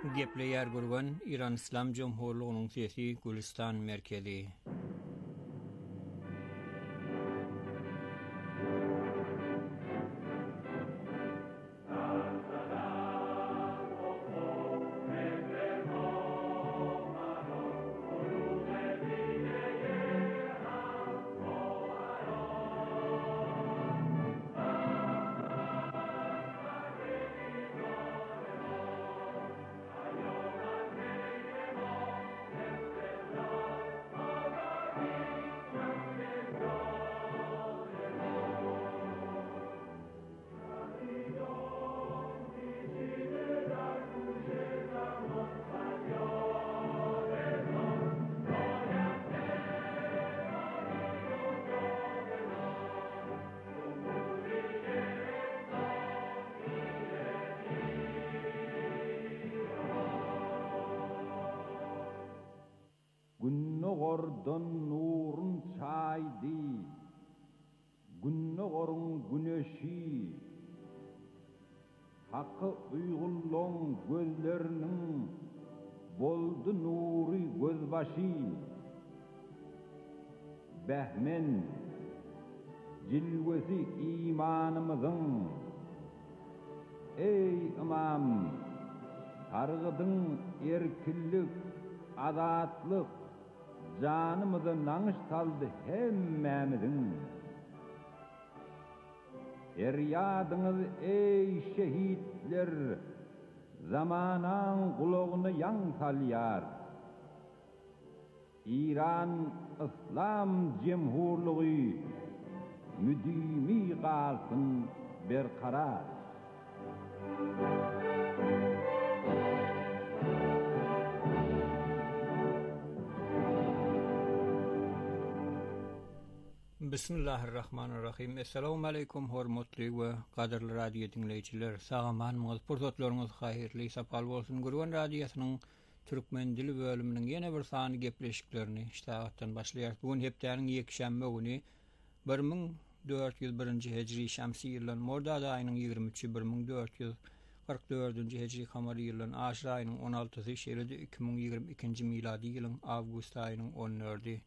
Gepleyer gurgan İran İslam Cumhurluğu'nun sesi Gülistan merkezi. Günnogordan nurun çaydı, günnogorun güneşi, hakkı uygulluğun gözlerinin boldu nuri gözbaşı, behmen cilvesi imanımızın, ey imam, targıdın erkillik, adatlık, canımızı nanış saldı hemmemizin. Eryadınız ey şehitler, zamanan kulağını yan salyar. İran İslam Cumhurluğu müdimi kalsın berkarar. Bismillahirrahmanirrahim. Assalamu alaikum hormatly we gaderli radio dinleyijiler. Sagamanymyz, pursatlaryňyz haýyrly, sapal bolsun. Gurban radiosynyň türkmen dili bölüminiň ýene bir sany gepleşiklerini iştahatdan başlaýar. Bugun hepdäniň ýekşämbe güni 1401-nji hejri şamsy ýylyň Mordad aýynyň 23-nji 1444-nji hejri kamary ýylyň Aşyr aýynyň 16-sy şeride 2022-nji miladi ýylyň awgust aýynyň 14-nji.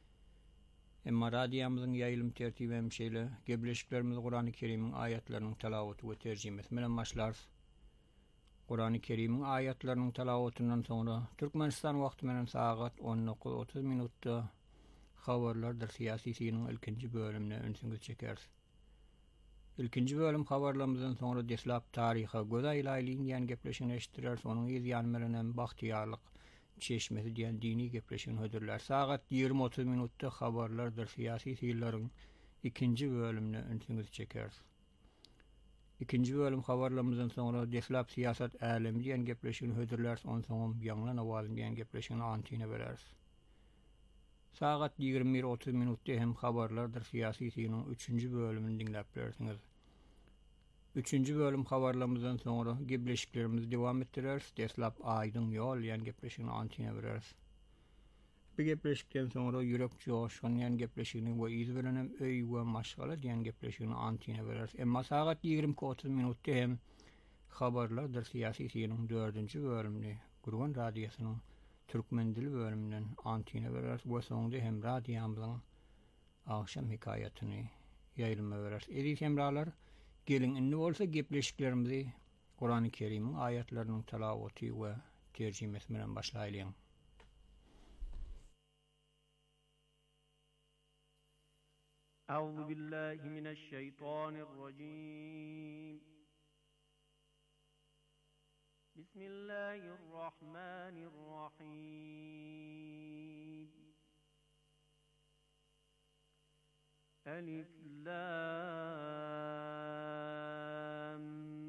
Emma radiyamızın yayılım tertibi hemşeyle gebleşiklerimiz Kur'an-ı Kerim'in ayetlerinin telavatu ve tercümesi bilen başlarız. Kur'an-ı Kerim'in ayetlerinin telavatundan sonra Türkmenistan wagty menen saat 19:30 minutda habarlardır siyasisinin ilkinci bölümüne önsüňiz çekeriz. İlkinci bölüm habarlarımızdan sonra deslap tariha göz aýlaýlyn ýan gepleşigini eşitdireriz. Onuň ýan menen bahtiýarlyk çeşmesi diyen dini gepleşin hödürler. Saat 20:30 minutta habarlardır siyasi siyirlerin ikinci bölümüne önsüňiz çekeriz. İkinci bölüm habarlarımızdan sonra deslap siyasat alemi diyen gepleşin hödürler. Ondan sonra ýanglan awazyn diyen gepleşin antine bereriz. Saat 21:30 minutta hem habarlardır siyasi siyirinin 3. bölümünü dinläp berersiňiz. 3. bölüm habarlarımızdan sonra gepleşiklerimizi devam ettireriz. Deslap aýdyň ýol ýan gepleşigini antine bereriz. Bu gepleşikden sonra ýürek joşan ýan gepleşigini we izbelenem öý we maşgala diýen gepleşigini antine bereriz. Emma saat 20:30 minutda hem habarlardır siyasi siyirinin 4. bölümini Gurban radiosynyň türkmen dili bölümünden antine bereriz. Bu soňda hem radioamyzyň akşam hikayatyny ýaýlama bereriz. Edip hemralar, gelin inni bolsa gepleşiklerimizi Kur'an-ı Kerim'in ayetlerinin telavaty we terjimesi bilen başlaýlyň. Euzu billahi mineşşeytanirracim. Bismillahirrahmanirrahim. Elif lam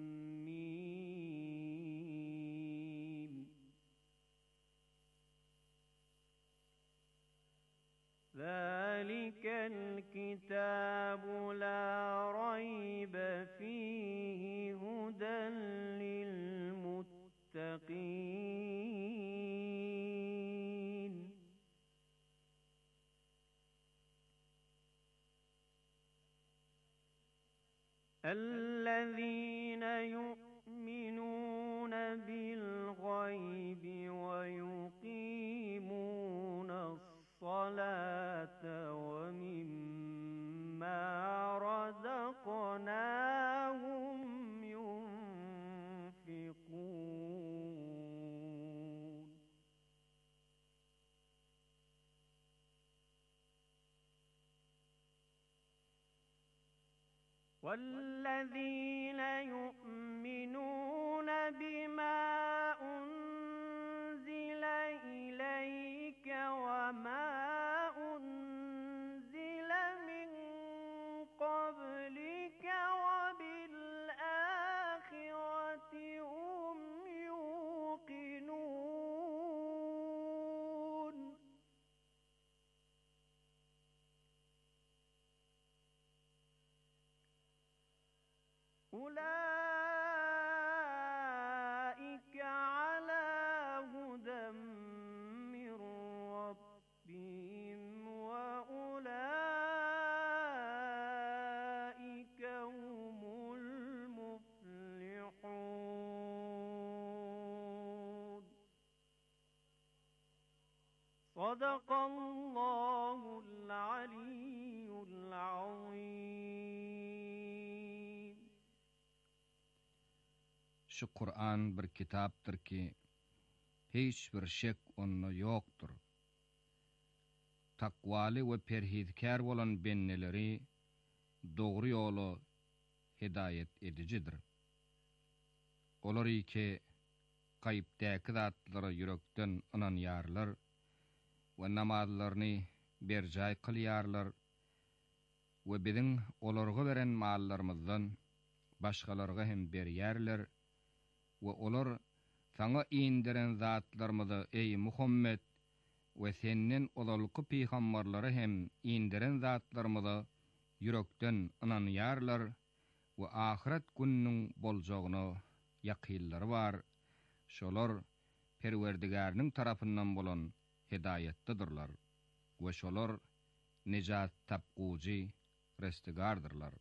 mim. Zalikel kitabu la raybe fihi huden lil muttaqin. الذين يؤمنون بالغيب والذين يؤمنون بما أنزل إليك وما أنزل من قبلك وبالآخرة هم يوقنون أولئك على هدى من ربهم وأولئك هم المفلحون صدق الله العلي العظيم. Şu Kur'an bir kitaptır ki hiç bir şek onda yoktur. Takvaly we perhizkar bolan benneleri dogry ýolu hidayet edicidir. Olar iki gaýpdäki zatlara yürekden inanýarlar we namazlaryny berjay kılýarlar we biziň olarga beren mallarymyzdan başgalarga hem berýärler we olar sana indiren zatlarymyzy ey Muhammed we senden olalky peýgamberleri hem indiren zatlarymyzy yürekden inanýarlar we ahiret gününiň boljagyna ýakynlary bar. Şolar Perwerdigäriniň tarapyndan bolan hidayetdedirler we şolar nejat tapguji restigardirler.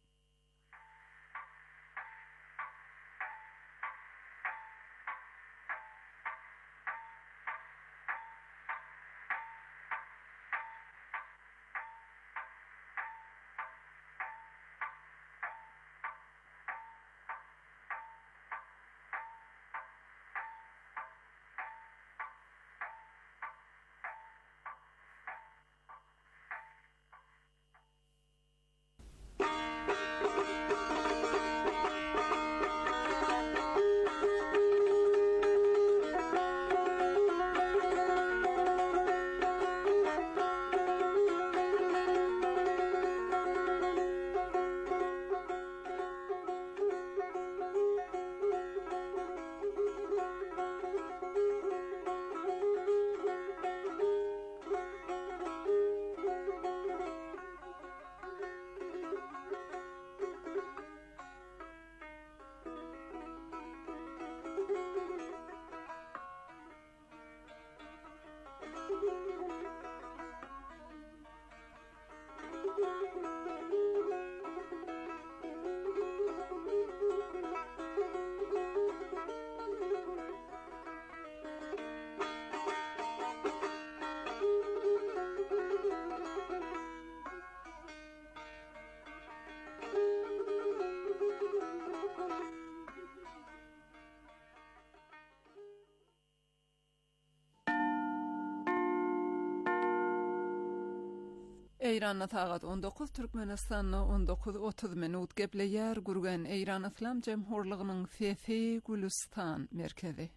Eýranda sagat 19 Türkmenistanyna 19:30 minut gepleýär gurgan Eýran Islam Jemhurlygynyň Fefi Gülistan merkezi.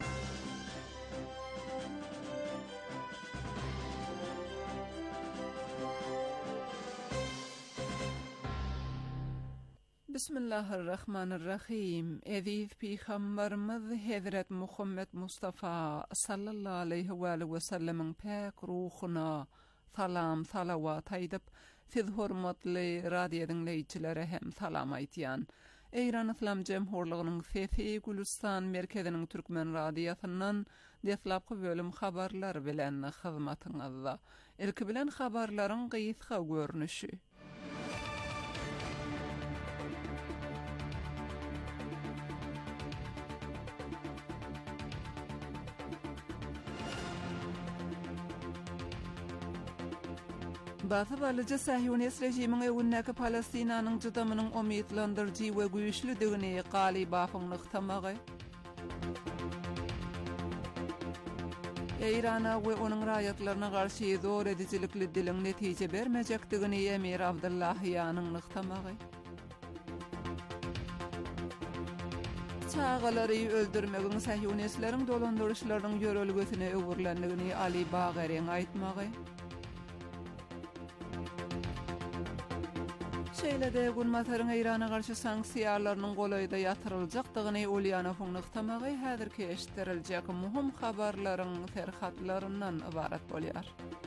Bismillahirrahmanirrahim. Aziz Peygamberimiz Hazret Muhammed Mustafa sallallahu aleyhi ve sellem'in pek ruhuna salam salavat aýdyp, siz hormatly radio dinleýiçilere hem salam aýtýan. Eýran Islam Jemhurlygynyň Fefi Gülistan merkeziniň türkmen radiosundan deslapky bölüm habarlar bilen hyzmatyňyzda. Ilki bilen habarlaryň gysga görnüşi. Batı balıcı Sahyonist rejimiň öwündäki Palestinanyň jydamynyň umytlandyrjy we güýçlidigini galybasyň nyktamagy. Eýrana we onuň raýatlaryna garşy zor edijilikli diliň netije bermejekdigini Emir Abdullahyanyň nyktamagy. Çağaları öldürmegin Sahyonistlerin dolandırışlarının görülgüsine öwürlendigini Ali Bagariň aýtmagy. Şeýlede Gulmatyryň Irana garşy sanksiýalarynyň golaýda ýatyryljakdygyny Ulýanowyň nyktamagy häzirki eşitdiriljek muhim habarlaryň terhatlaryndan ibarat bolýar.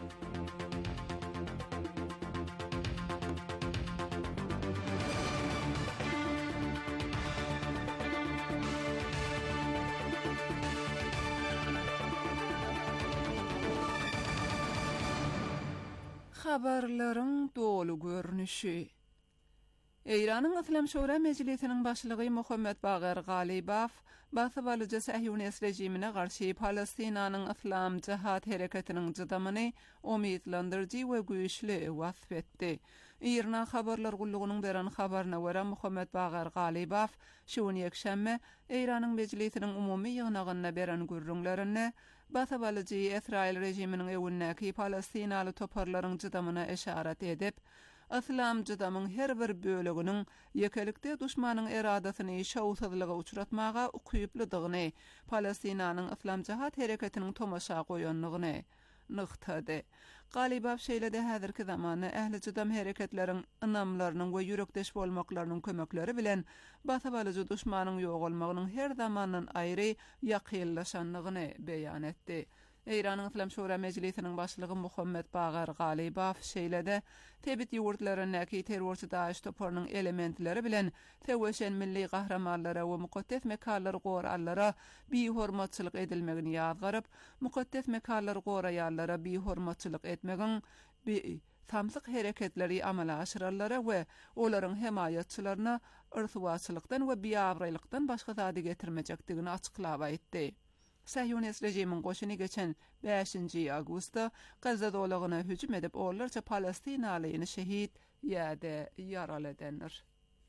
Habarlaryň dolu görnüşi. Eýranyň Islam Şura Mejlisiniň başlygy Muhammed Bagar Galibow Basabalyjy Sahyonist rejimine garşy Palestinanyň Islam Jihad hereketiniň jydamyny umidlandyrjy we güýçli wasf etdi. Irna habarlar gullugynyň beren habaryna görä Muhammed Bagar Galibow şuny ýekşäme Eýranyň Mejlisiniň umumy ýygnagyna beren gürrüňlerini Basabalyjy Israil rejiminiň ewindäki Palestinaly toparlaryň jydamyna eşaret edip, Islam jydamyň her bir böleginiň ýekelikde duşmanyň eradasyny şawsuzlyga uçratmaga ukyplydygyny, Palestinanyň Islam Jihad hereketiniň tomaşa goýanlygyny nyktady. Galibow şeýlede häzirki zamany ähli jydam hereketleriň ynamlarynyň we ýürekdeş bolmaklarynyň kömekleri bilen basabalyjy duşmanyň ýok bolmagynyň her zamandan aýry ýakynlaşanlygyny beýan etdi. Eýranyň Islam Şura Mejlisiniň başlygy Muhammed Bagar Galibow şeýlede tebit ýurtlarynyň terrorçy Daesh toparynyň elementleri bilen teweşen milli gahramanlara we mukaddes mekanlar goralara bi-hormatçylyk edilmegini ýazgaryp, mukaddes mekanlar goraýarlara bi-hormatçylyk etmegin samsyk hereketleri amala aşyrarlara we olaryň hemaýatçylaryna ırsywaçylykdan we biýabrylykdan başga zady getirmejekdigini açyklap aýtdy. Sahyonist rejimiň goşuny geçen 5-nji awgustda Gazza dolagyna hüjüm edip ollarça Palestinalyny şehit ýa-da ýaraladylar.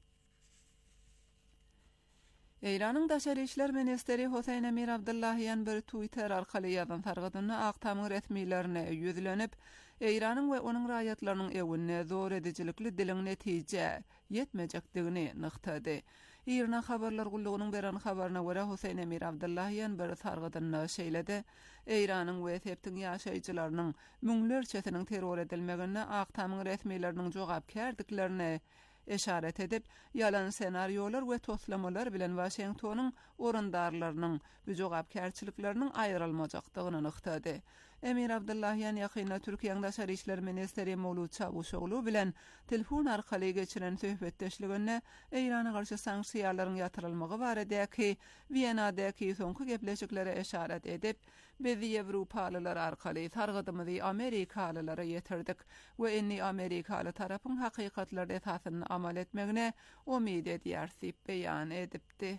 Eýranyň daşary işler ministeri Hoseyn Emir Abdullahiýan bir Twitter arkaly ýazan targadyny Aktamyň resmiýlerine ýüzlenip, Eýranyň we onuň raýatlarynyň ewine zor edijilikli diliň netije ýetmejekdigini nyktady. Irna habarlar gullugynyň beren habaryna görä Hoseyn Emir Abdullahiýan bir targadyny şeýlede, Eýranyň we septiň ýaşaýjylarynyň müňlerçesiniň terror edilmegine Aktamyň resmiýleriniň jogapkärliklerini eşaret edip, yalan senaryolar we toslamalar bilen Washingtonyň orandarlarynyň bu jogapkärçilikleriniň aýrylmajakdygyny nyktady. Emir Abdullahiýan ýakynda Türkiýanyň daşary işler ministeri Mowlud Çavuşoglu bilen telefon arkaly geçiren söhbetdeşliginde Eýrana garşy sanksiýalaryň ýatyrylmagy baradäki Wienadaky soňky gepleşiklere eşaret edip, biz Ýewropalylar arkaly targadymyzy Amerikalylara ýetirdik we inni Amerikaly tarapyň hakykatlar esasyny amal etmegine umid edýär diýip beýan edipdi.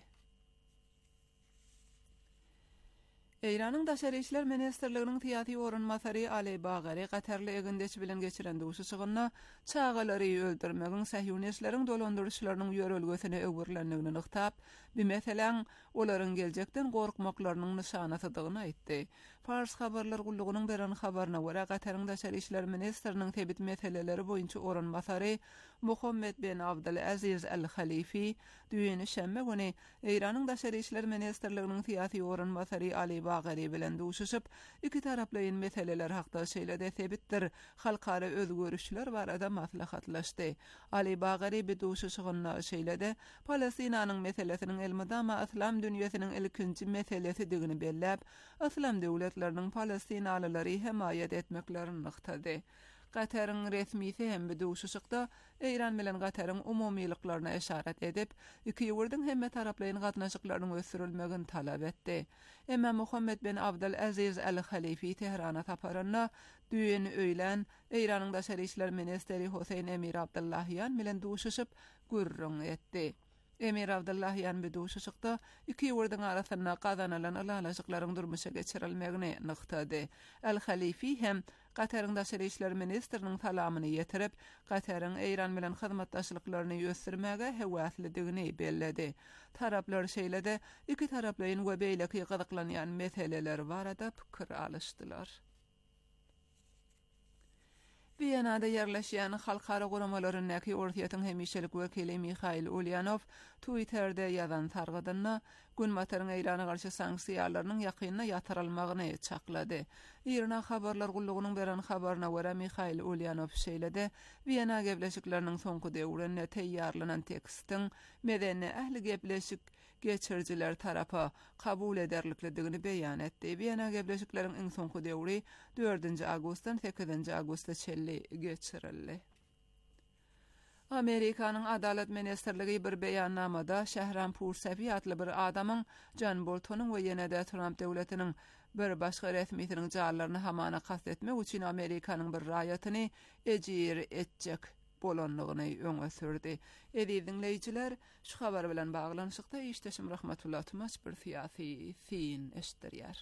Eýranyň daşary işler ministerliginiň tiýaty orunmasary Ali Bagary Gatarly egindeç bilen geçiren duşuşygyna çağalary öldürmegin Sahyonistlerin dolandyrışlarynyň ýörelgesine öwürlendigini nyktap, bu meselen olaryň geljekden gorkmaklarynyň nişanasydygyny aýtdy. Fars habarlar gullugynyň beren habaryna görä Gataryň daşary işler ministeriniň tebit meseleleri boýunça orunmasary Muhammed bin Abdul Aziz Al-Khalifi düýeni şemme güni Eýranyň daşary işler ministerliginiň tiýaty orunmasary Ali Bagary bilen duşuşyp, iki taraplyň meseleler hakda şeýlede tebitdir, halkara özgörüşler barada maslahatlaşdy. Ali Bagary bu duşuşygyna şeýlede Palestinanyň meselesiniň elmydama Islam dünýäsiniň ilkinji meselesi digini belläp, Islam döwletleriniň Palestinalylary hemaýet etmeklerini nyktady. Gataryň resmisi hem bu duşuşykda Eýran bilen Gataryň umumylyklaryna eşaret edip, iki ýurdyň hemme taraplaryň gatnaşyklarynyň ösürilmegini talap etdi. Emma Muhammed bin Abdul Aziz Al-Khalifi Tehrana taparyna düýün öýlen Eýranyň daşary işler ministeri Hoseyn Emir Abdullahiýan bilen duşuşyp gürrüň etdi. Emir Abdullahiýan bu duşuşykda iki ýurdyň arasynda gazanalan alalaşyklaryň durmuşa geçirilmegini nyktady. Al-Khalifi hem Gataryň daşary işler ministeriniň salamyny ýetirip, Gataryň Eýran bilen hyzmatdaşlyklaryny ýösürmäge hewaslydygyny belledi. Taraplar şeýlede iki taraplaryň we beýleki gyzyklanýan meseleler barada pikir alışdylar. Wienada yerleşýän halkara guramalaryndaky ortaýatyň hemişelik wekili Mikhail Ulyanov Twitter'de ýazan targadyna gün batarın Eýrana garşy sanksiýalarynyň ýakynyna ýatyrylmagyny çaklady. İran habarlar gullugynyň beren habaryna görä Mikhail Ulyanov şeýlede Wiyana gepleşikleriniň soňky döwründe teýýarlanan tekstin medeni ähli gepleşik geçirjiler tarapy kabul ederlikligini beýan etdi. Wiyana gepleşikleriň iň soňky döwri 4-nji awgustdan 8-nji awgustda çelli geçirildi. Amerikanyň Adalet Ministrligi bir beýannamada Şehranpur Sefi adly bir adamyň John Boltonyň we ýene-de Trump döwletiniň bir başga resmiýetiniň jarlaryny hamana kast etmek üçin Amerikanyň bir raýatyny ejir etjek bolanlygyny öňe sürdi. Dinleýijiler, şu habar bilen baglanyşykda işdeşim Rahmetullah Tumas bir fiýasy fin eşdirýär.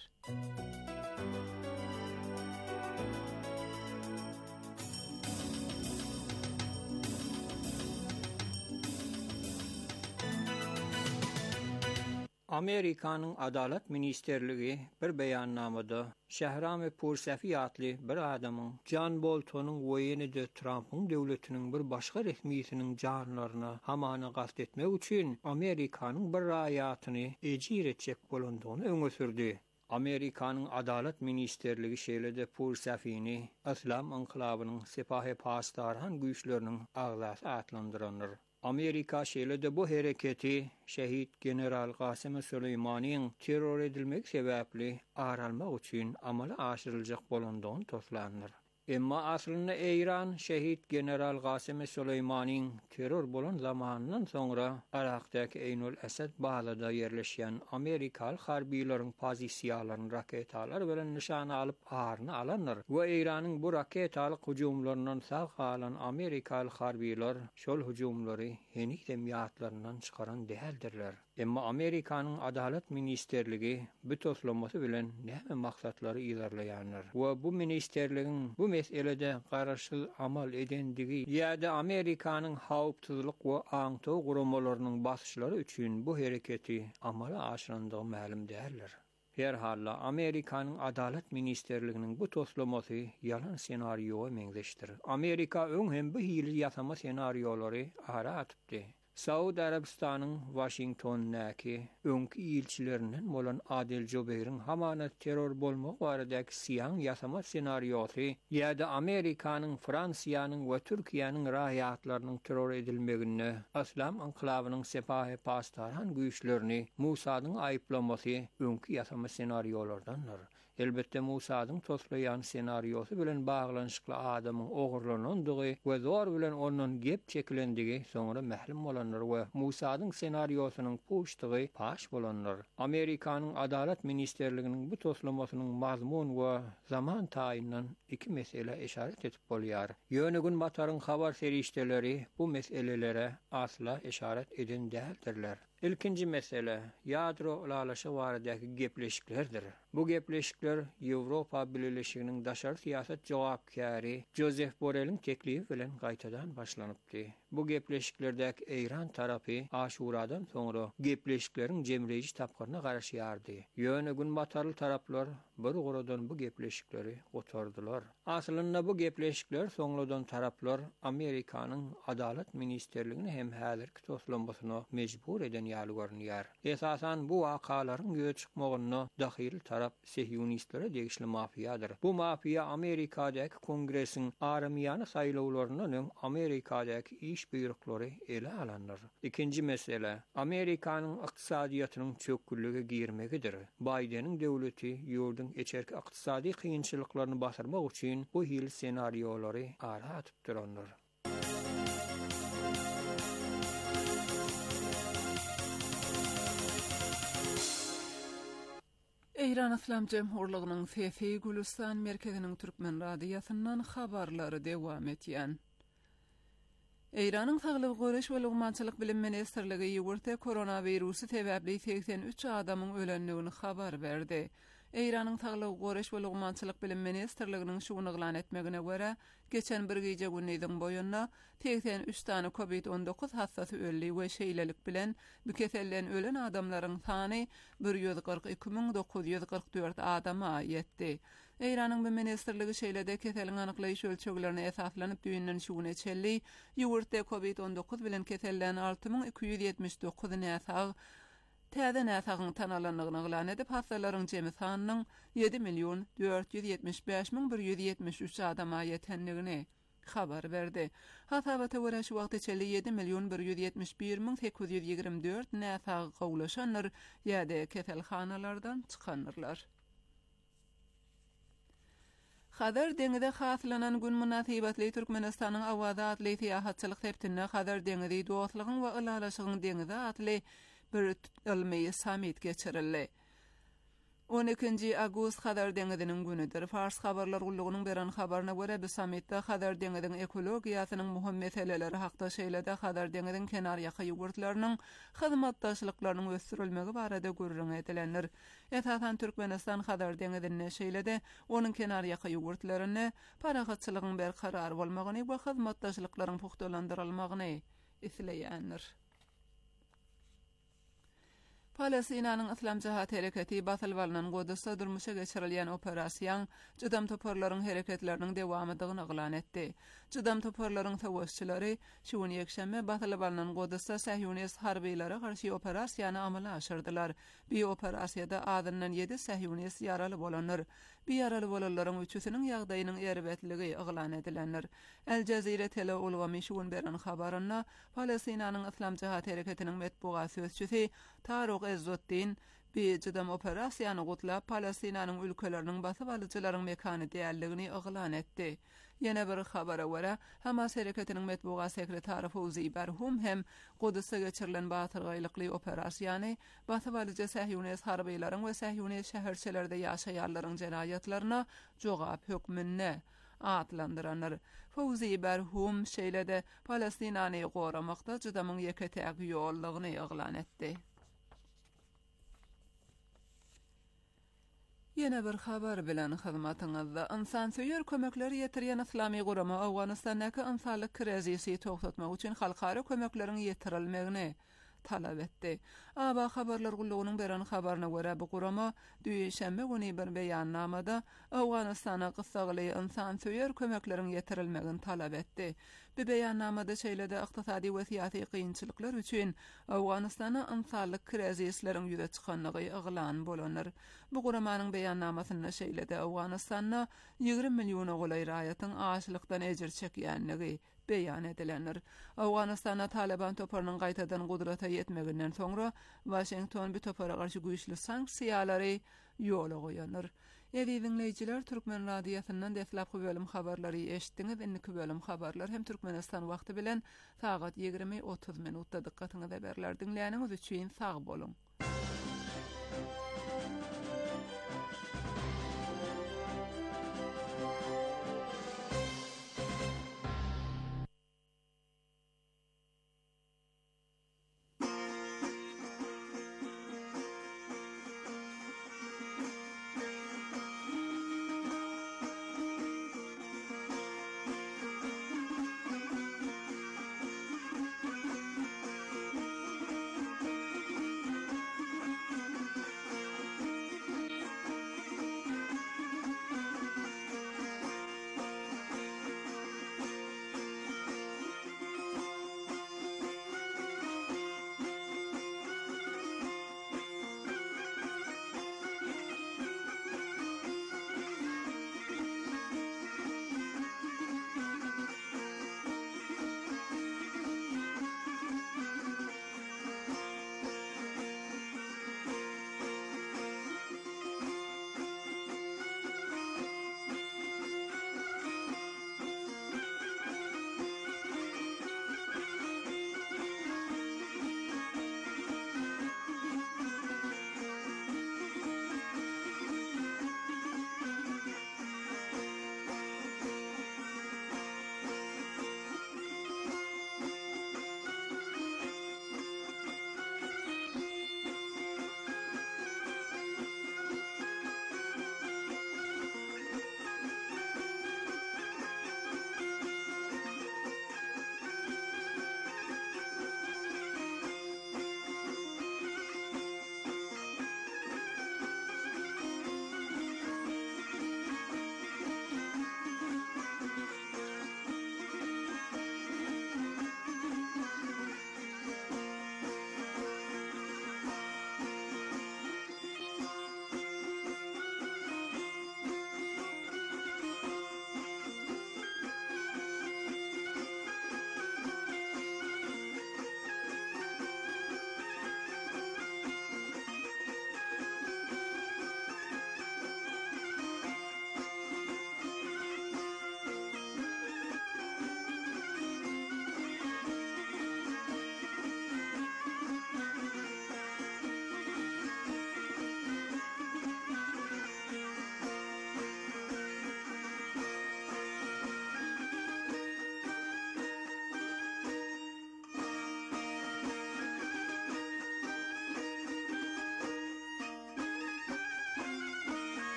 Amerikanyň Adalet Ministerligi bir beýannamada Şehranpur Sefi adly bir adamyň John Boltonyň we Trump'yň döwletiniň bir başga resmiýetiniň jarlaryna hamana gast etmek üçin Amerikanyň bir raýatyny ejir etjek bolandygyny öňe sürdi. Amerikanyň Adalet Ministerligi şeýlede Pur Sefini Islam inqilabynyň sepahe pastarhan güýçleriniň agzasy atlandyranlar. Amerika şeýlede bu hereketi şehit general Qasim Süleymanyň terror edilmek sebäpli aralmak üçin amala aşyryljak bolandygyny toslandyr. Emma aslynda Eýran şehit general Qasim Süleymanyň terror bolan zamanyndan soňra Irakdaky Eynul Esed bagyda ýerleşýän Amerikaly harbiýlaryň pozisiýalaryny raketalar bilen nişana alyp aryny alanlar we Eýranyň bu raketalyk hujumlaryndan sağ galan Amerikaly harbiýlar şol hujumlary henikde miýatlaryndan çykaran däldirler. Emma Amerikanyň Adalet Ministerligi bu toslamasy bilen näme maksatlary ýerleýänler we bu ministerligiň bu meselede garaşsyz amal edendigi ýa-da Amerikanyň hawpsuzlyk we aňtaw gurumalarynyň basyşlary üçin bu hereketi amala aşyrandygy ma'lum däldir. Her halla Amerikanyň Adalet Ministerliginiň bu toslamasy ýalan senarioga meňzeşdir. Amerika öň hem bu hili ýasama senariolary ara atypdy. Saud Arabistanyň Washingtonnäki öňki ilçilerinden bolan Adil Jobeyr'in hamana terror bolmak baradaky siýan ýasama senariosy ýa-da Amerikanyň, Fransiýanyň we Türkiýanyň raýatlarynyň terror edilmegine Islam inqilabynyň sepahe pastarhan güýçlerini Musadyň aýplamasy öňki ýasama senariolardandyr. Elbette Musadyň toslayan senariosy bilen baglanyşykly adamyň ogurlanandygy we zor bilen onuň gep çekilendigi soňra mählum bolanlar we Musadyň senariosynyň puşdygy paş bolanlar. Amerikanyň Adalet Ministerliginiň bu toslamasynyň mazmun we zaman taýynynyň iki mesele işaret etip bolýar. Ýöne-gün bataryň habar serişdeleri bu meselelere asla işaret eden däldirler. İlkinci mesele ýadro ulalaşy baradaky gepleşiklerdir. Bu gepleşikler Ýewropa Birleşiginiň daşary siýasat jogapkary Joseph Borrell'iň teklifi bilen gaýtadan başlanypdy. Bu gepleşiklerdäki Eýran tarapy Aşuradan soňra gepleşikleriň jemleýici tapgyryna garaşýardy. Ýöne-gün batarly taraplar bir guradan bu gepleşikleri gotardylar. Aslynda bu gepleşikler soňradan taraplar Amerikanyň Adalet Ministerligini hem häzirki toslamasyna mejbur eden ýaly görünýär. Esasan bu wakalaryň ýöne çykmagyna dahil tarap Sehyunistlere degişli mafiýadyr. Bu mafiýa Amerikadaky Kongresiň armyany saýlawlarynyň Amerikadaky iş buýruklary ele alanlar. İkinji mesele Amerikanyň ykdysadyýatynyň çöküllüge girmegidir. Bideniň döwleti ýurdun eçerki ykdysady kynçylyklaryny basyrmak üçin bu hil senariolary ara atyp duranlar. Eýran Islam Jemhurlygynyň Fefi Gülistan merkeziniň türkmen radiýasyndan habarlary dewam etýän. Eýranyň Saglyk Goreş we Lugmançylyk bilim ministrligi ýurtda koronavirusy sebäpli 83 adamyň ölenligini habar berdi. Eýranyň Saglyk Goreş we Lugmançylyk bilim ministrliginiň şuny eglan etmegine görä, geçen bir gece günniň boýunna 83 tane COVID-19 hassasy ölli we şeýlelik bilen bu kesellen ölen adamlaryň sany 142.944 adama ýetdi. Eýranyň bu ministrligi şeýlede keseliň anyklaýyş ölçeglerini esaslanyp düýünden şuny çelli, ýurtda COVID-19 bilen kesellen 6279 näsag Täze näsagyn tanalanlygyny glan edip hassalaryň jemi sanynyň 7.475.173 adama ýetenligini habar berdi. Hasabaty görä şu wagtda 7.171.824 näsag gowlaşanlar ýa-da keselhanalardan çykanyrlar. Hadar deňide haslanan gün münasibatly Türkmenistanyň Awaza atly syýasatçylyk septinde Hadar deňidi dostlygyň we ılalaşygyň deňide atly bir ilmi samit geçirildi. 12 Agust Hadar deňidiniň günüdir. Fars habarlar gullugynyň beren habaryna görä bu samitde Hadar deňidiň ekologiýasynyň muhim meseleleri hakda şeýlede Hadar deňidiň kenar ýaky ýugurtlarynyň hyzmatdaşlyklarynyň ösdürilmegi barada görüň edilenler. Esasan Türkmenistan Hadar deňidini şeýlede onuň kenar ýaky ýugurtlaryny paragatçylygyň berkarar bolmagyny we hyzmatdaşlyklaryň puhtalandyrylmagyny isleýänler. Palestinanyň Islam Cihat Hereketi Batylwalynyň Godusda durmuşa geçirilýän operasiýaň Jydam toparlaryň hereketleriniň dewamydygyny eglan etdi. Jydam toparlaryň sowuşçylary şu gün ýekşembe Batylwalynyň Godusda Sahyonist harbiýlere garşy operasiýany amala aşyrdylar. Bu operasiýada adyndan 7 Sahyonist ýaraly bolanlar. Bu ýaraly bolanlaryň üçüsiniň ýagdaýynyň erbetligi eglan edilenler. El Jazira telewizyony şu gün beren habaryna Palestinanyň Islam Cihat Hereketiniň metbuat sözçüsi Taruk Ezzuddin bir jydam operasiýany gutlap Palestinanyň ülkeleriniň basyp alyjylaryň mekany diýerligini eglan etdi. Ýene bir habara görä Hamas hereketiniň metbuat sekretary Fawzi Berhum hem Kudusda geçirilen batyrgylykly operasiýany basyp alyjy Sahyonist harbiýlaryň we Sahyonist şäherçilerde ýaşaýarlaryň jenaýatlaryna jogap hökmünde atlandyranlar. Fawzi Berhum şeýlede Palestinany goramakda jydamyň ýeketäk ýollygyny eglan etdi. Yine bir habar bilen hyzmatyňyzda insan söýür kömekleri ýetirýän Islamy gurama Awganystanyň insanlyk krizisi togtatmak üçin halkara kömekleriň ýetirilmegini talap etdi. Aba habarlar gullugynyň beren habaryna görä bu gurama düýşembe güni bir beýannamada Awganystana gysgaly insan söýür kömekleriň ýetirilmegini talap etdi. Bu beýannamada şeýlede ykdysady we syýasy kynçylyklar üçin Awganystana insanlyk krizisleriň ýüze çykanlygy eglan bolanlar. Bu guramanyň beýannamasyna şeýlede Awganystana 20 million golay raýatyň açlykdan ejir çekýänligi beýan edilenler. Awganystana Taliban toparynyň gaýtadan gudrata ýetmeginden soňra Washington bu topara garşy güýçli sanksiýalary ýola goýanlar. Dinleyijiler, Türkmen radiosynyň deslapky bölüm habarlary eşitdiňiz. Indiki bölüm habarlar hem Türkmenistan wagty bilen saat 20:30 minutda dikkatyňyza berler. Dinleýäniňiz üçin sag bolun.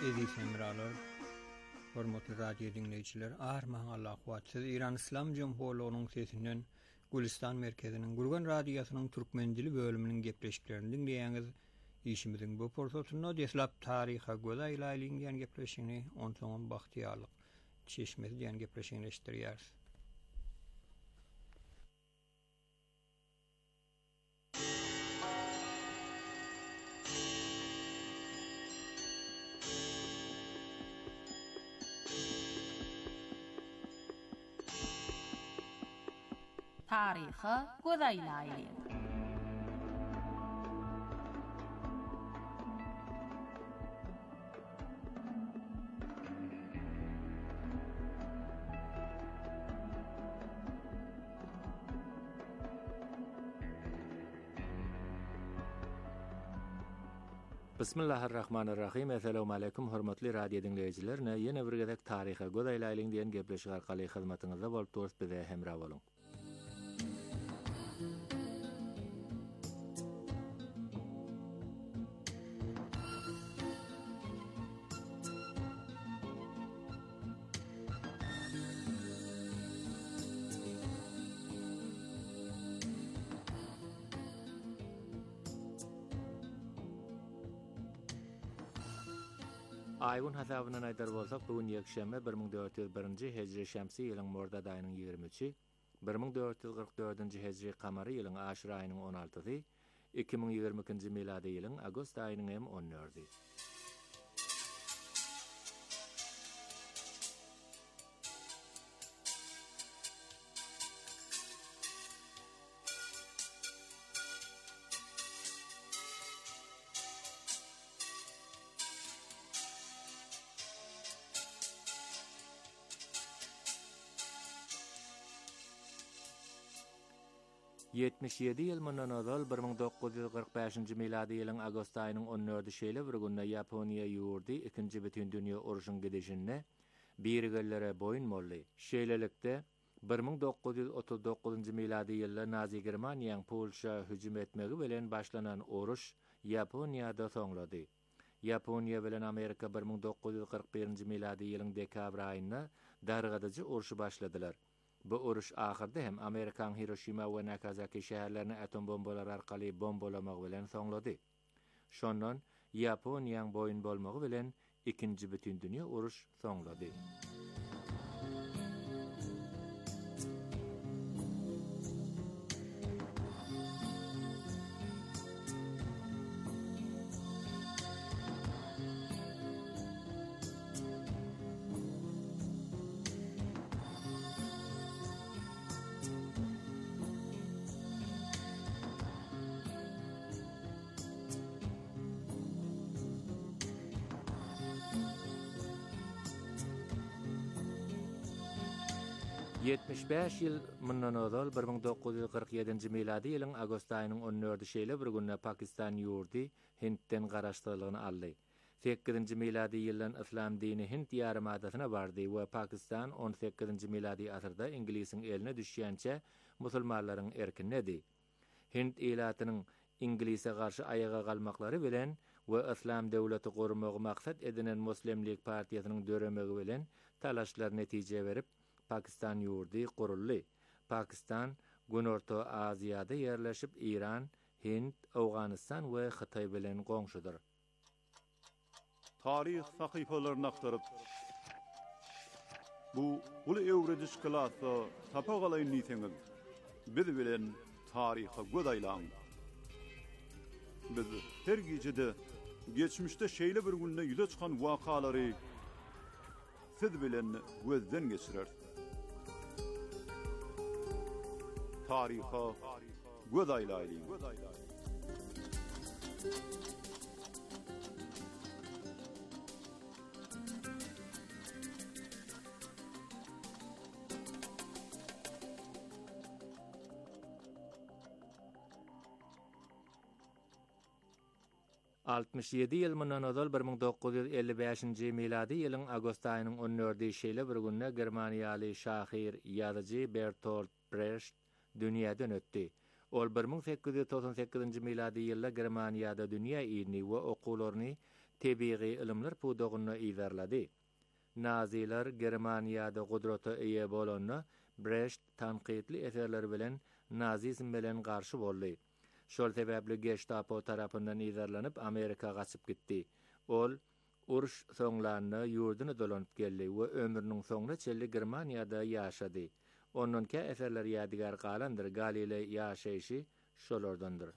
Aziz Emralar, hormatly radio dinleyiciler, ahirmahan Allah kuwatsiz İran İslam Cumhuriyeti'nin sesinden Gülistan merkezinin Gurgan Radyosu'nun Türkmen dili bölümünün gepleşiklerini dinleýäňiz. İşimizin bu portosunda deslap tariha göze ilaylingen gepleşini, onsoňun bahtiyarlyk çeşmesi diýen gepleşini eşitdirýäris. Tariha gözeýläýli. Bismillahirrahmanirrahim. Assalamu alaykum hormatly radio dinleýijiler. Ýene bir gezek taryha gözeýläýliň diýen gepleşik arkaly hyzmatyňyzda bolup durýar bize hemra boluň. Aýyň hasabyna aýdar bolsak, bugun ýekşembe 1401-nji hejri şämsi ýylyň Morda daýynyň 23-i, 1444-nji hejri kamary ýylyň Aşyr aýynyň 16-sy, 2022-nji milady ýylyň Agost aýynyň 14-i. Yetmişýedi ýyl mundan ozal 1945-nji milady ýylyň Agost aýynyň 14-i şeýle bir günde Ýaponiýa ýurdy 2-nji Bütün dünýä uruşynyň gidişinde birgellere boyun boldy. Şeýlelikde 1939-njy milady ýylda Nazi Germaniýanyň Polşa hüjüm etmegi bilen başlanan uruş Ýaponiýada soňlady. Ýaponiýa bilen Amerika 1941-nji milady ýylyň dekabr aýynda dargadyjy uruşy başladylar. Bu uruş ahyrda hem Amerikan Hiroşima we Nagasaki şäherlerini atom bombalary arkaly bombalamak bilen soňlady. Şondan Ýaponiýanyň boyun bolmagy bilen 2-nji Bütün dünýä uruş soňlady. Beş ýyl mundan ozal 1947-nji milady ýylyň Agost aýynyň 14-i şeýle bir günde Pakistan ýurdy Hindden garaşdyrlygyny aldy. 8-nji milady ýyldan Islam dini Hind ýarymadasyna bardy we Pakistan 18-nji milady asyrda Inglisiň eline düşýänçe musulmanlaryň erkinledi. Hind elatynyň Inglise garşy ayaga galmaklary bilen we Islam döwleti gurmagy maksat edinen Muslimlik partiýasynyň döremegi bilen talaşlar netije berip Pakistan ýurdy guruldy. Pakistan Günorta Aziýada ýerleşip İran, Hind, Awganistan we Hytaý bilen goňşudyr. Tarih sahypalaryny aktaryp bu uly ewrediş klasy tapagaly niteňiz biz bilen taryha gözaýlan. Biz her gejede geçmişde şeýle bir günde ýüze çykan wakalary siz bilen gözden geçirer. Tariha gözaýlaýly. Altmışyedi ýyl mundan ozal 1955-nji milady ýylyň Agost aýynyň 14-i şeýle bir günde Germaniýaly şahyr ýazyjy Bertolt Brecht dünýäden ötdi. Ol 1898-nji milady ýylda Germaniýada dünýä ilmi we okularyny tebiği ilimler pudogyny iýerledi. Naziler Germaniýada gudrata eýe bolanyny Brecht tanqidli eserler bilen nazizm bilen garşy boldy. Şol sebäpli Gestapo tarapyndan iýerlenip Amerika gaçyp gitdi. Ol uruş soňlaryny ýurduny dolanyp geldi we ömrüniň soňuna çelli Germaniýada ýaşady. Onunki eserler ýadigar galandyr. Galile ýaşaýşy şolardandyr.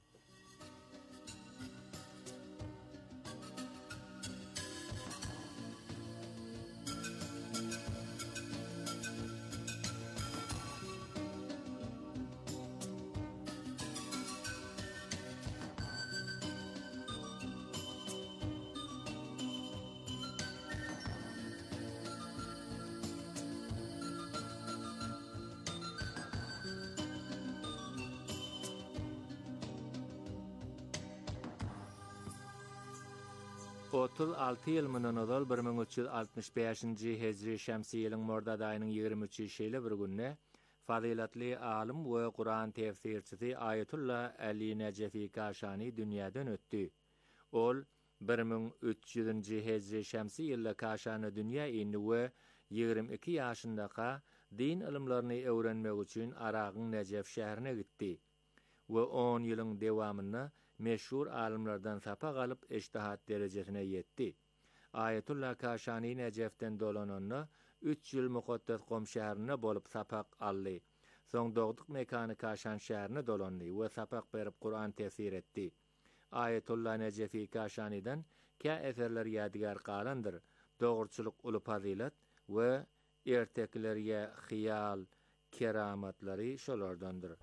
Otul 6 ýyl mundan ozal 1365-nji Hejri şämsi ýylyň Mordad aýynyň 23-nji şeýle bir günne fazilatly alim we Qur'an tefsirçisi Ayetullah Ali Nejefi Kaşani dünýäden ötdi. Ol 1300-nji Hejri şämsi ýylda Kaşany dünýä indi we 22 ýaşyndaqa din ilimlerini öwrenmek üçin Aragyň Nejef şäherine gitdi. We 10 ýylyň dewamyny meşhur alimlerden sapa galyp eştihat derejesine ýetdi. Ayetullah Kaşani Nejefden dolananyny 3 ýyl mukaddes Qom şäherine bolup sapak aldy. Soň dogduk mekany Kaşan şäherine dolandy we sapak berip Qur'an tefsir etdi. Ayetullah Nejefi Kaşanydan kä eserler ýadigar galandyr. Dogurçuluk uly fazilat we erteklerge hyýal keramatlary şolardandyr.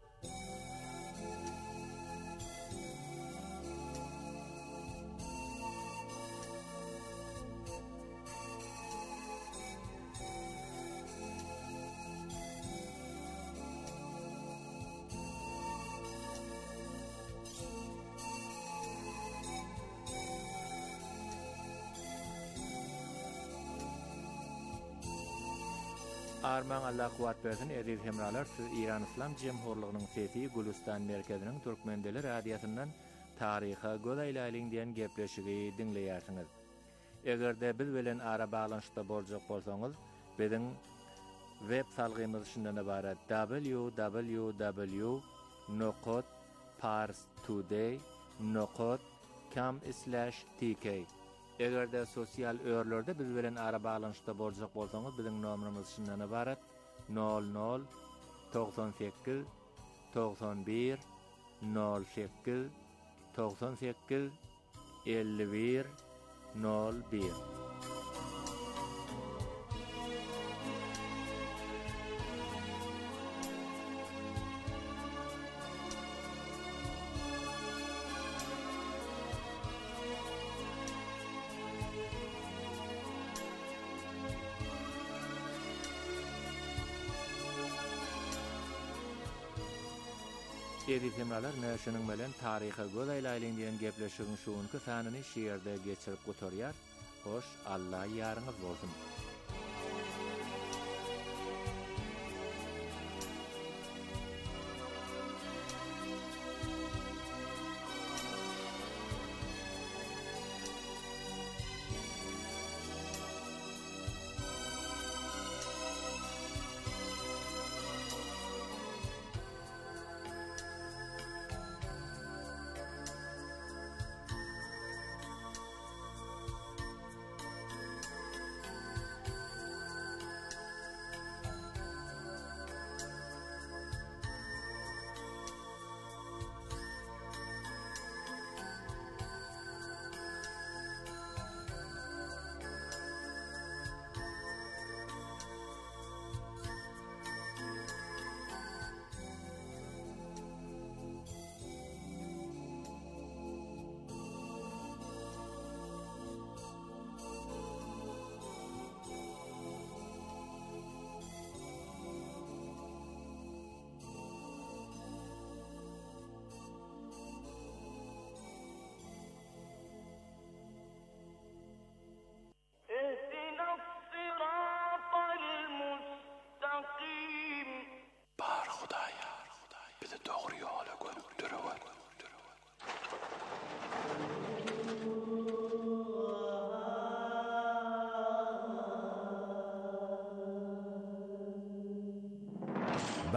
Arman Allah kuwat bersin aziz hemralar, siz İran İslam Cemhurluğunyň sesi Gülistan merkeziniň Türkmendeli radiosyndan taryha gözaýlalyň diýen gepleşigi dinleýärsiňiz. Egerde biz bilen ara baglanyşda boljak bolsaňyz, biziň web salgymyz şundan ibaret: www.parstoday.com/tk. Egerde sosial örlerde biz bilen ara baglanyşda boljak bolsaňyz, biziň nomerimiz şundan ibaret: 00 98 91 08 98 51 01. Eri temralar näşiniň bilen taryha gözaýlalyň diýen gepleşigiň şuňky sanyny şiýerde geçirip gotarýar. Hoş, Allah ýaryňyz bolsun.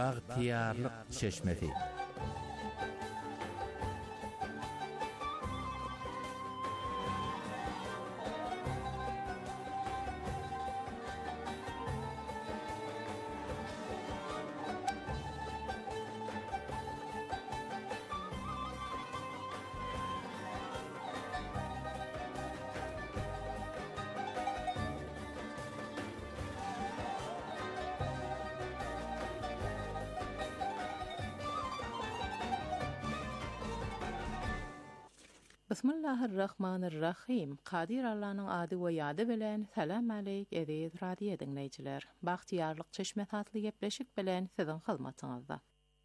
Baghtiyarlyk çeşmesi. Bismillahirrahmanirrahim. Qadir Allah'ın adı ve yadı bilen salam aleyk edid radio dinleyiciler. Baghtiyarlyk çeşme tatlı gepleşik bilen sizin hizmetinizde.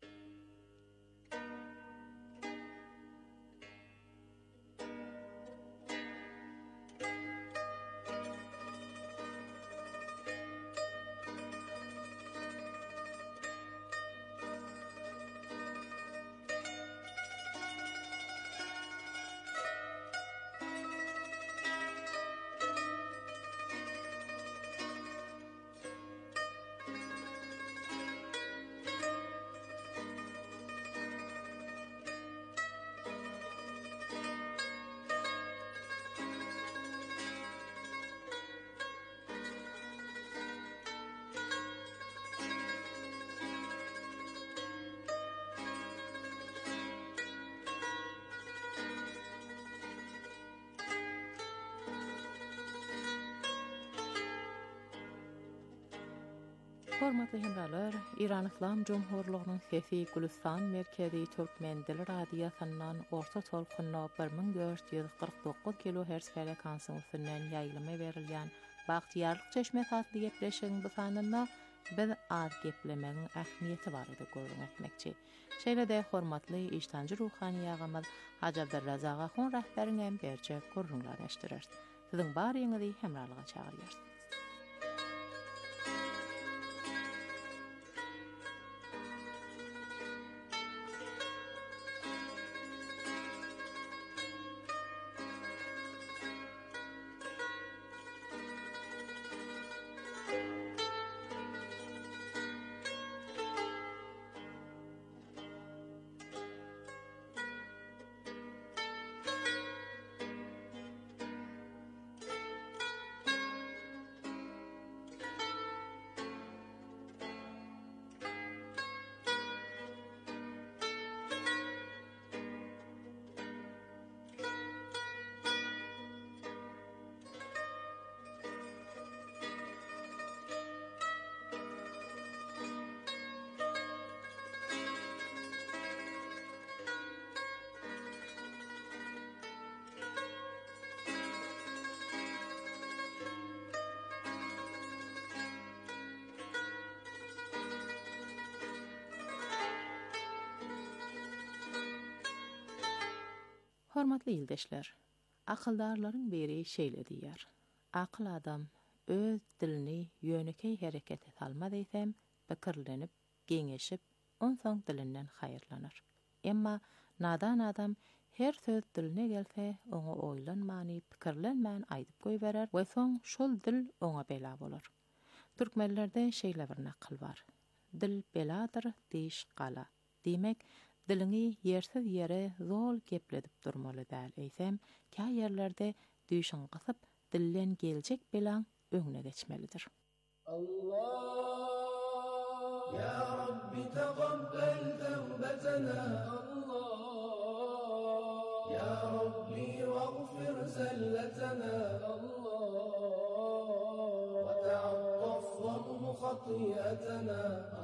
Hormatly hemralar, İran İslam Cumhurluğu'nun Sesi Gülistan Merkezi Türkmen Dili Radiosynyň orta tolkunna 1449 kHz frekansy üstünden ýaýlyma berilýän Baghtiyarlyk çeşme tatly gepleşigiň bu sanynda biz az geplemegiň ähmiýeti barady görüň etmekçi. Şeýle-de hormatly iştanjy ruhany ýagymyz Haji Abdurrazak Ahun rahberiňem berje görüňlerleşdirer. Siziň baryňyzy hemralyga çagyrýar. Hormatly ýyldaşlar, akyldarlaryň biri şeýle diýär. Akyl adam öz dilini ýönekey hereket etmeli diýsem, pikirlenip, geňeşip, onsoň dilinden haýyrlanır. Emma nadan adam her söz diline gelse, oňa oýlanmany, pikirlenmän aýdyp goýberer we soň şol dil oňa bela bolar. Türkmenlerde şeýle bir nakyl bar. Dil beladyr diýiş gala. Demek, dilini yersiz yere zol gepledip durmaly däl eýsem, kä yerlerde düýşün gysyp dillen geljek bilen öňüne geçmelidir. Allah ya Rabbi taqabbal tawbatana Allah ya Rabbi waghfir zallatana Allah wa ta'attaf wa khati'atana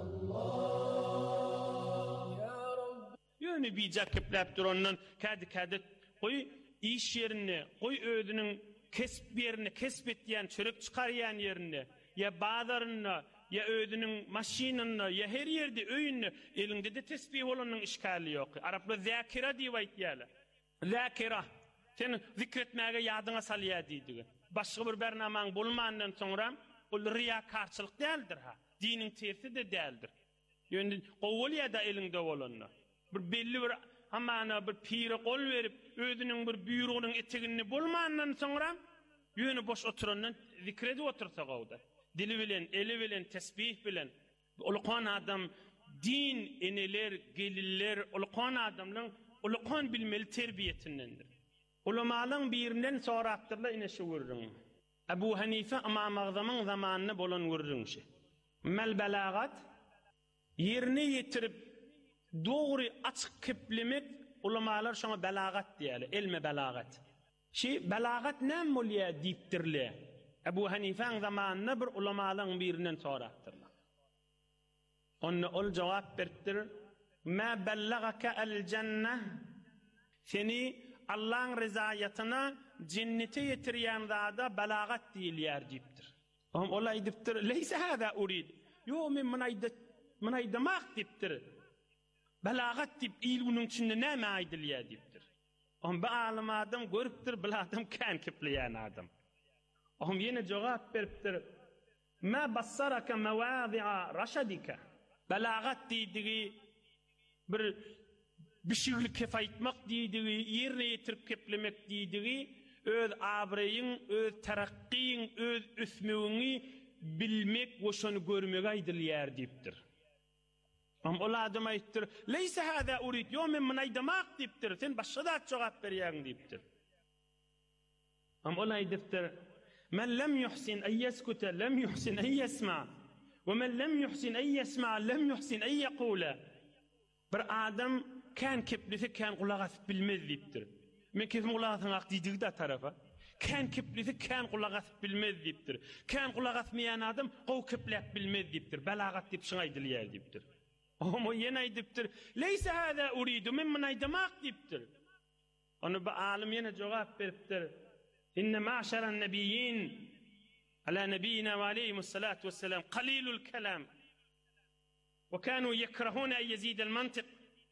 Allah ýöne bijak gepläp durandan kädi goý iş ýerini, goý özüniň kesip ýerini, kesip etýän, çörek çykarýan ýerini, ýa bazaryny, ýa özüniň maşynyny, ýa her ýerde öýünni elinde de tesbih bolanyň işgali ýok. Araplar zakira diýip aýtýarlar. Zakira, sen zikretmäge ýadyňa salýa diýdi. Başga bir bernamaň bolmandan soňra ol riýakarçylyk däldir ha. Diniň tersi de däldir. Ýöne gowulýa da elinde bolanyny. Bir belli bir hamana bir pire gol berip özüniň bir büýrüginiň etegini bolmandan soňra ýöne boş oturandan zikredip otursa gowda. Dili bilen, eli bilen, tesbih bilen ulkan adam din eneler, geliller, ulkan adamların ulkan bilmeli terbiyetindendir. Ulamaların birinden sorattırla ine şu görürün. Ebu Hanife İmam Azam'ın zamanını bolan görürün şey. Mel belagat, yerine yetirip doğru açık keplemek, ulamalar şuna belagat diyeli, ilme belagat. Belagat ne molya deyiptirli? Ebu Hanife'nin zamanını bir ulamaların birinden sorattırla. Onu ol cevap verdir. Ma bellagaka el cenneh. Seni Allah'ın rızayetine cennete yetiriyen zada belagat değil yer deyiptir. Olay deyiptir. Leyse hâzâ urid. Yo men mınaydamak deyiptir. Belagat deyip ilgunun içinde ne maydil ya deyiptir. Bu alim adam görüptir, bil adam kan kipliyen adam. Yine cevap veriptir. Ma bassaraka mevâzi'a raşadika. Belagat deydiği bir şirlik kefayetmek deydiği, yerine yetirip keplemek deydiği, öz abreyin, öz terakkiyin, öz üsmüğünü bilmek ve şunu görmek aydıl yer deyiptir. Ola adam ayttir, leyse hâzâ urid, yo men mınaydamak deyiptir, sen başka da cevap veriyen deyiptir. Ola ayttir, men lem yuhsin en yeskute, lem yuhsin en yesma, ve men lem yuhsin en yesma, lem yuhsin en yekule. Bir adam kan kiplisi kan kulak asıp bilmez deyiptir. Men kesin kulak asın akdiydiği da tarafa. Kan kiplisi kan kulak asıp bilmez deyiptir. Kan kulak asmayan adam kov kiplep bilmez deyiptir. Belagat deyip şınaydıl yer deyiptir. Ama yine deyiptir. Leyse hâzâ uridu men mınaydamak deyiptir. Onu bir alim yine cevap veriptir. İnne ma'şeren nebiyyin ala nebiyyina ve aleyhimussalatu vesselam qalilul kelam. وكانوا يكرهون أن يزيد المنطق.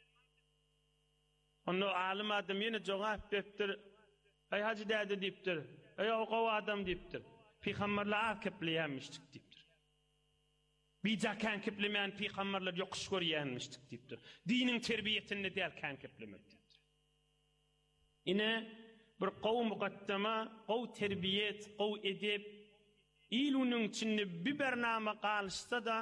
Onu alim adam yine cevap veriptir. Ay hacı dede deyiptir. Ay o adam deyiptir. Peygamberler kepleyenmiştik deyiptir. Bicakan keplemeyen peygamberler yokuş görüyenmiştik deyiptir. Dinin terbiyetini derken keplemek deyiptir. Yine bir kavm mukaddama, kavm terbiyet, kavm edep, ilunun içinde bir bername kalışsa da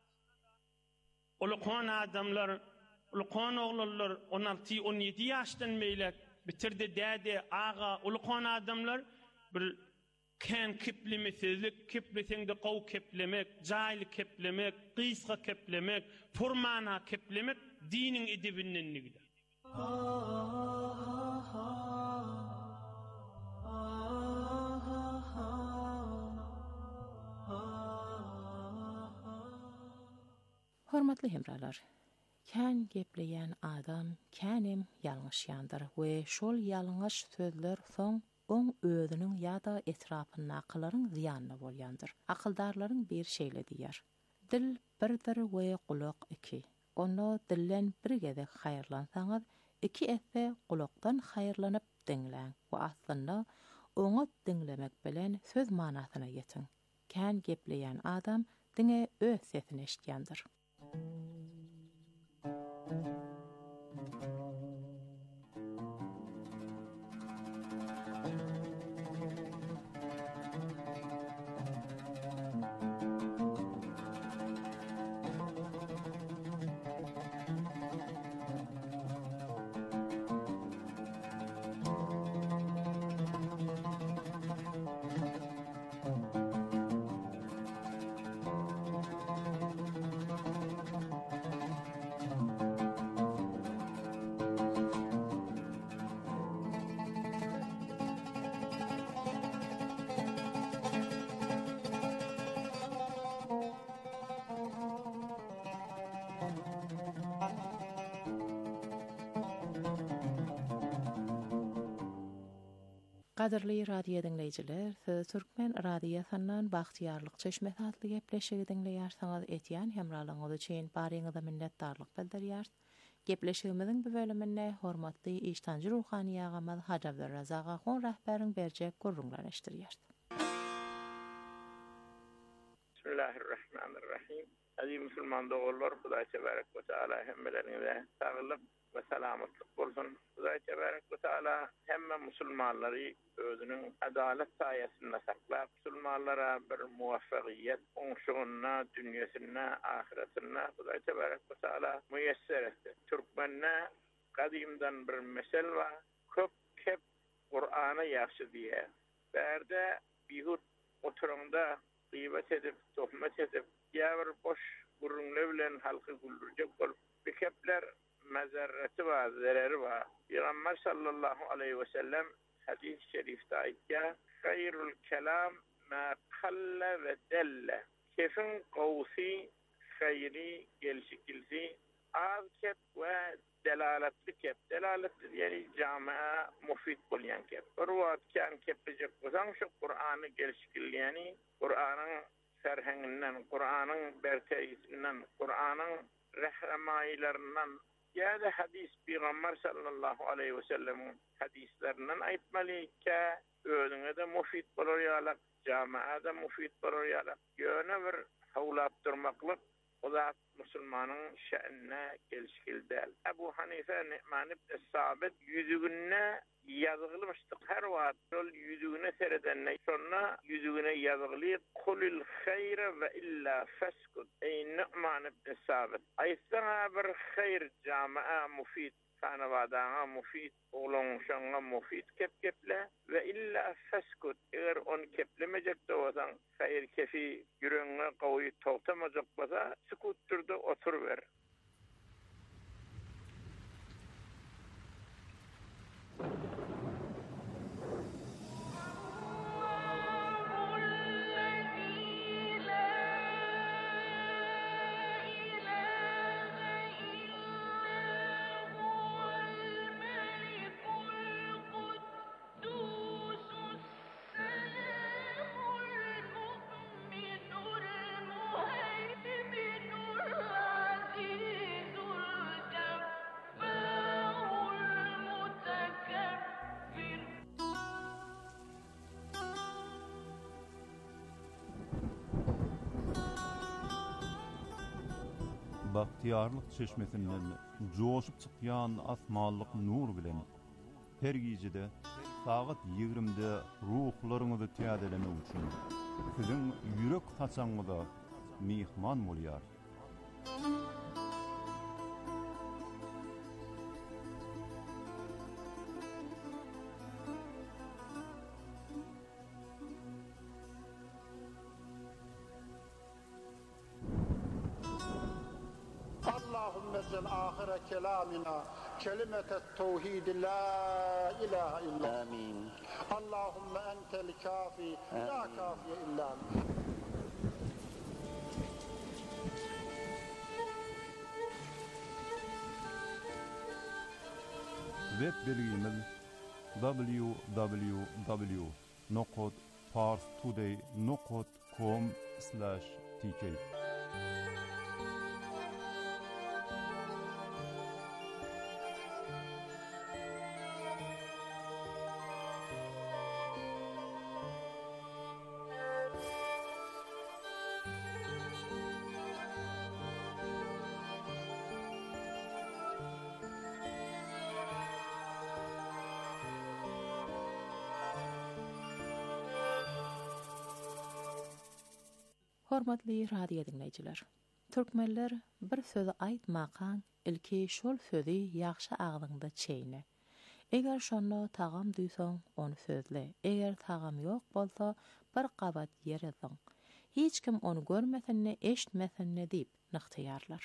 ulkan adamlar, ulkan oğullar 16-17 yaştan meylek bitirdi dede, ağa, ulkan adamlar bir kan kiplemesizlik, kiplesinde qav kiplemek, cahil kiplemek, qisqa kiplemek, furmana kiplemek dinin edebinden nigide. Hormatly hemralar, kän gepleyen adam känem ýalňyşýandyr we şol ýalňyş sözler soň oň özüniň ýa-da etrapynyň akylaryň ziýanyna bolýandyr. Akyldarlaryň bir şeýle diýer. Dil birdir we kulak iki. Onu dillen bir gezek haýyrlansaňyz, iki etse kulakdan haýyrlanyp diňläň we aslynda oňa diňlemek bilen söz manasyna ýetiň. Kän gepleyen adam diňe öz sesini eşitýändir. Qadirli radio dinleyijiler, siz Türkmen radiosynyň Bagtyarlyk çeşme adly gepleşigi dinleýärsiňiz. Etýän hemralyňyz üçin baryňyza minnetdarlyk bildirýär. Gepleşigimiziň bu bölüminde hormatly iştanjy ruhani agamy Hacı Abdurrazak Ağa rahberiň berjek gurrunlar eşdirýär. Bismillahirrahmanirrahim. Aziz Müslüman doğullar, Hudaý tebarek we taala hemmelerine sağlyk ve salamatlyk bolsun. Hudaý tebarek we taala hemme musulmanlary özünün adalet saýasynda saklap, musulmanlara bir muwaffagyýet, oňşugyna, dünýäsine, ahiretine Hudaý tebarek we taala müýesser etdi. Türkmenne kadimdan bir mesel var. Köp kep Kur'an'a ýaşy diýe. Berde bihut oturanda gıybet edip, tohmet edip, ýa-bir boş gurrunly bilen halky güldürjek bolup, bekepler mezarreti var, zereri var. Peygamber sallallahu aleyhi ve sellem hadis-i şerifte aýtýar: "Hayrul kelam ma qalla ve dalla." Kefin qawsi hayri gelşikilsi az kep ve delaletli kep. Delaletli yani camiye mufid bolyan kep. Bir wagt kan kepjek bolsaň şu Kur'any gelşikilýäni, Kur'anyň serhenginden, Kur'anyň berteýisinden, Kur'anyň rehremaylarından ýa-da hadis Peygamber sallallahu aleyhi ve sellem'in hadislerinden aýtmalyka özüňe de mufid bolarýarlar, jama'a da mufid bolarýarlar. Ýöne bir hawlap durmaklyk o da musulmanyň şe'nine gelşikildäl. Ebu Hanife Nu'man ibn Sabit yüzügüne yazgylmışdyk her wagt ol yüzügüne seredenne sonra yüzügüne yazgyly kulil hayra ve illa faskut. Ey Nu'man ibn Sabit aýtsaňa bir hayr jama'a mufid tanawadaňa mufid oğlanşaňa mufid keple ve illa faskut eger on keplemejek bolsaň hayr kefi yüreğine gawy togtamajak bolsa sukutturda oturber. Bahtiyarlyk çeşmesinden joşup çykýan asmanlyk nur bilen her gijede saat 20-de ruhlaryňyzy täzelemek üçin siziň ýürek haçaňyza mihman bolýar. آخر كلامنا كلمة التوحيد لا إله إلا آمين. اللهم أنت الكافي لا كافي إلا أنت. Web bilgimiz www.parstoday.com/tk. Hormatly radio dinleyijiler. Türkmenler bir sözi aýtmakan ilki şol sözi ýaxşy aglyňda çeýne. Eger şonu tagam duýsaň, onu sözle. Eger tagam ýok bolsa, bir gabat ýer ýazyň. Hiç kim onu görmesenni, eşitmesenni diýip nyktyýarlar.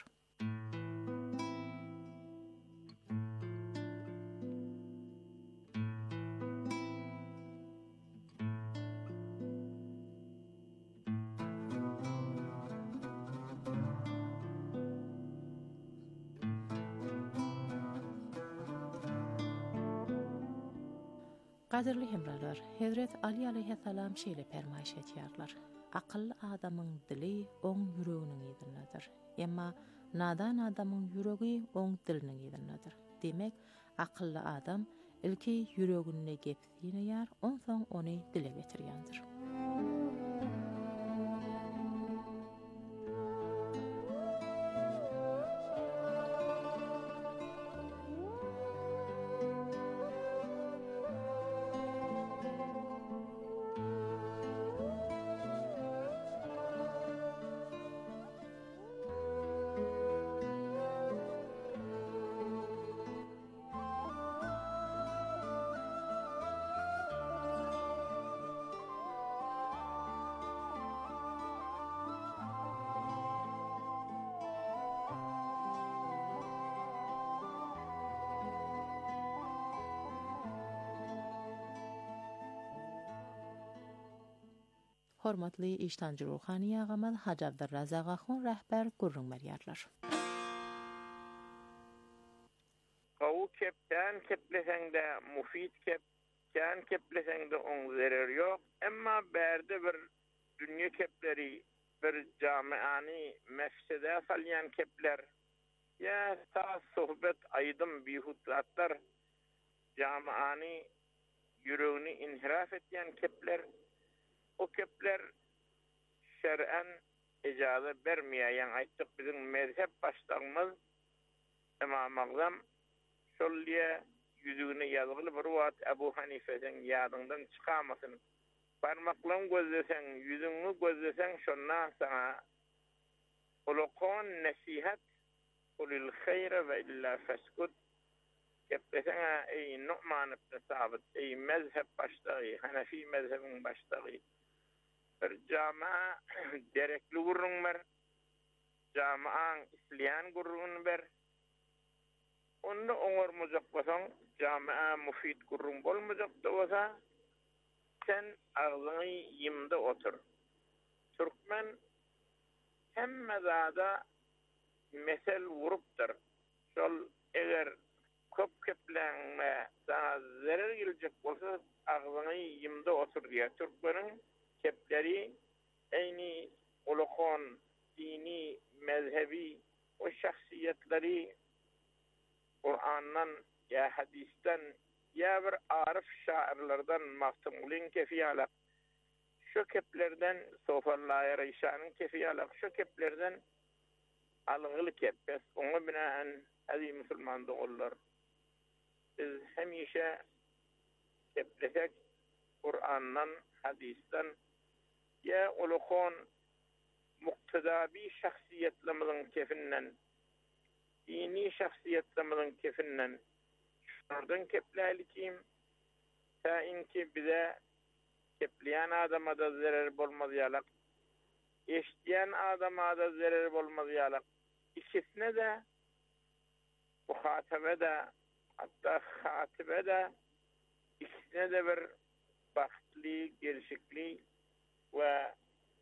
Qadirli hemralar, Hazret Ali aleyhisselam şeýle permaýş etýärler. Akıllı adamyň dili oň ýüreginiň ýerinidir. Emma nadan adamyň ýüregi oň diliniň ýerinidir. Demek, akıllı adam ilki ýüregine gepsinýär, onsoň ony dile getirýändir. Hormatly iştancı ruhani ağamad Hacı Abdurrazak Ahun rəhbər gurrun berýärler. Qawu kepten keplesende mufid kep, kan keplesende on zarar yok. Emma berde bir dünya kepleri, bir camiani mefsede salyan kepler, ya ta sohbet aydım bihutlatlar, camiani yüreğini inhiraf etyen kepler, o kepler şer'en icazı vermeyen ayttık bizim mezhep başlarımız İmam Azam şolliye yüzüğüne yazılı bir vaat Ebu Hanife'den yadından çıkamasın. Parmaklan gözlesen, yüzünü gözlesen şonna sana ulukon nasihat ulil khayra ve illa feskut keplesene ey Nu'man ibn Sabit ey mezhep başlığı, Hanefi mezhebin başlığı bir cami'a gerekli gurrun ver, cami'an isliyan gurrun ver. Onu oňormajak bolsaň, jami'a mufid gurrun bolmajak da bolsa, sen agzyny ýymda otur. Türkmen hemme zada mesel wurupdyr. Şol eger köp keplenme sana zarar gelecek bolsa, agzyny ýymda otur diýär. Türkmeniň kepleri eyni ulukon, dini, mezhebi o şahsiyetleri Kur'an'dan ya hadisten ya bir arif şairlerden mahtumulin kefiyalak şu keplerden sofallaya reyşanın kefiyalak şu keplerden alınılı kepes onu binaen hadi Müslüman doğullar biz hemişe keplesek Kur'an'dan hadisten ya ulukon muktedabi şahsiyetlemizin kefinden dini şahsiyetlemizin kefinden şunlardan keplelikim ta inki bize kepleyen adama da zarar bolmaz yalak eşdiyen adama da zarar bolmaz yalak ikisine de bu hatabe de hatta hatibe de ikisine de bir bahtli, gelişikli ve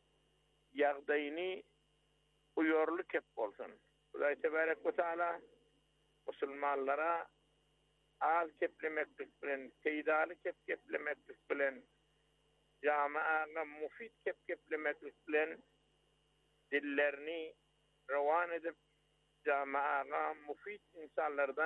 yağdayını uyorlu kep olsun. Allah tebarek ve teala Müslümanlara az keplemeklik bilen, teydalı keplemeklik bilen, camiaga mufid keplemeklik bilen dillerini revan edip camiaga mufid insanlardan